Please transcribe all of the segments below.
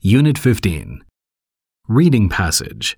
Unit 15. Reading passage.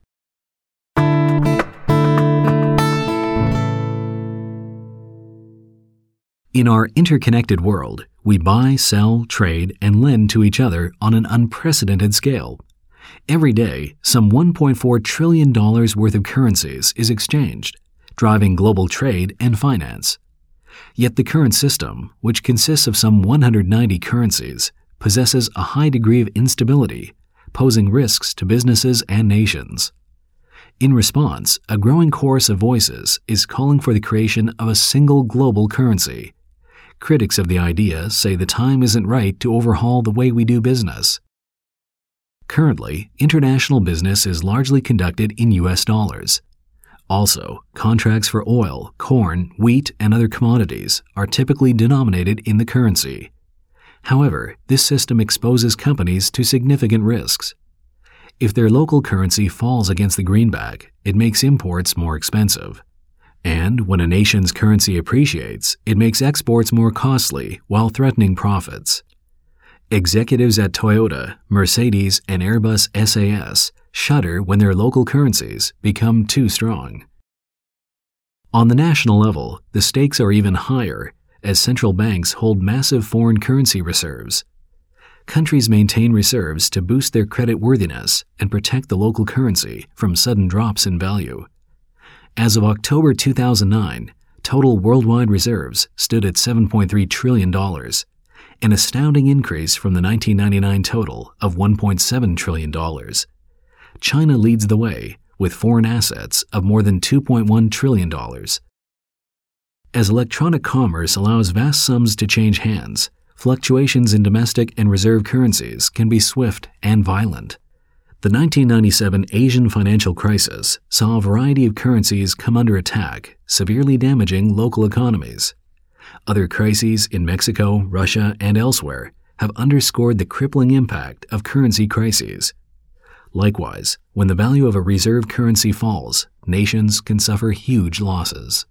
In our interconnected world, we buy, sell, trade, and lend to each other on an unprecedented scale. Every day, some $1.4 trillion worth of currencies is exchanged, driving global trade and finance. Yet the current system, which consists of some 190 currencies, possesses a high degree of instability, posing risks to businesses and nations. In response, a growing chorus of voices is calling for the creation of a single global currency. Critics of the idea say the time isn't right to overhaul the way we do business. Currently, international business is largely conducted in US dollars. Also, contracts for oil, corn, wheat, and other commodities are typically denominated in the currency. However, this system exposes companies to significant risks. If their local currency falls against the greenback, it makes imports more expensive. And when a nation's currency appreciates, it makes exports more costly while threatening profits. Executives at Toyota, Mercedes, and Airbus SAS shudder when their local currencies become too strong. On the national level, the stakes are even higher, as central banks hold massive foreign currency reserves. Countries maintain reserves to boost their creditworthiness and protect the local currency from sudden drops in value. As of October 2009, total worldwide reserves stood at $7.3 trillion, an astounding increase from the 1999 total of $1.7 trillion. China leads the way, with foreign assets of more than $2.1 trillion. As electronic commerce allows vast sums to change hands, fluctuations in domestic and reserve currencies can be swift and violent. The 1997 Asian financial crisis saw a variety of currencies come under attack, severely damaging local economies. Other crises in Mexico, Russia, and elsewhere have underscored the crippling impact of currency crises. Likewise, when the value of a reserve currency falls, nations can suffer huge losses.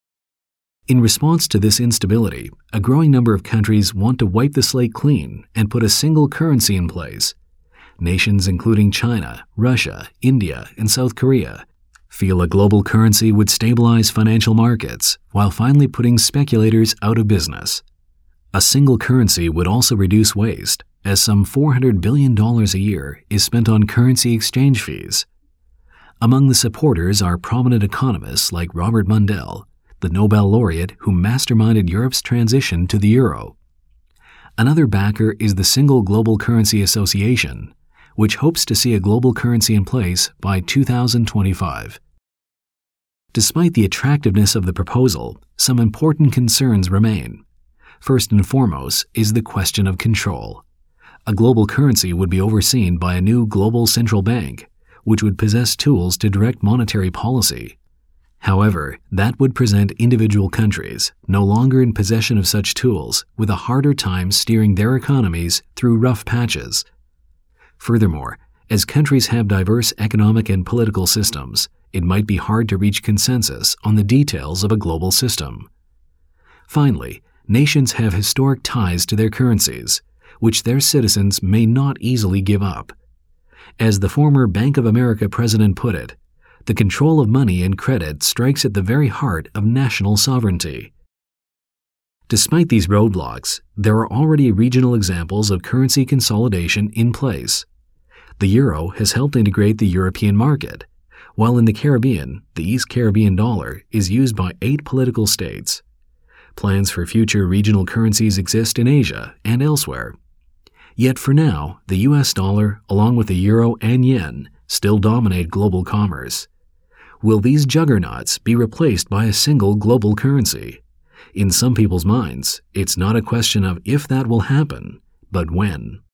In response to this instability, a growing number of countries want to wipe the slate clean and put a single currency in place. Nations including China, Russia, India, and South Korea feel a global currency would stabilize financial markets while finally putting speculators out of business. A single currency would also reduce waste, as some $400 billion a year is spent on currency exchange fees. Among the supporters are prominent economists like Robert Mundell, the Nobel laureate who masterminded Europe's transition to the euro. Another backer is the Single Global Currency Association, which hopes to see a global currency in place by 2025. Despite the attractiveness of the proposal, some important concerns remain. First and foremost is the question of control. A global currency would be overseen by a new global central bank, which would possess tools to direct monetary policy. However, that would present individual countries, no longer in possession of such tools, with a harder time steering their economies through rough patches. Furthermore, as countries have diverse economic and political systems, it might be hard to reach consensus on the details of a global system. Finally, nations have historic ties to their currencies, which their citizens may not easily give up. As the former Bank of America president put it, the control of money and credit strikes at the very heart of national sovereignty. Despite these roadblocks, there are already regional examples of currency consolidation in place. The euro has helped integrate the European market, while in the Caribbean, the East Caribbean dollar is used by 8 political states. Plans for future regional currencies exist in Asia and elsewhere. Yet for now, the US dollar, along with the euro and yen, still dominate global commerce. Will these juggernauts be replaced by a single global currency? In some people's minds, it's not a question of if that will happen, but when.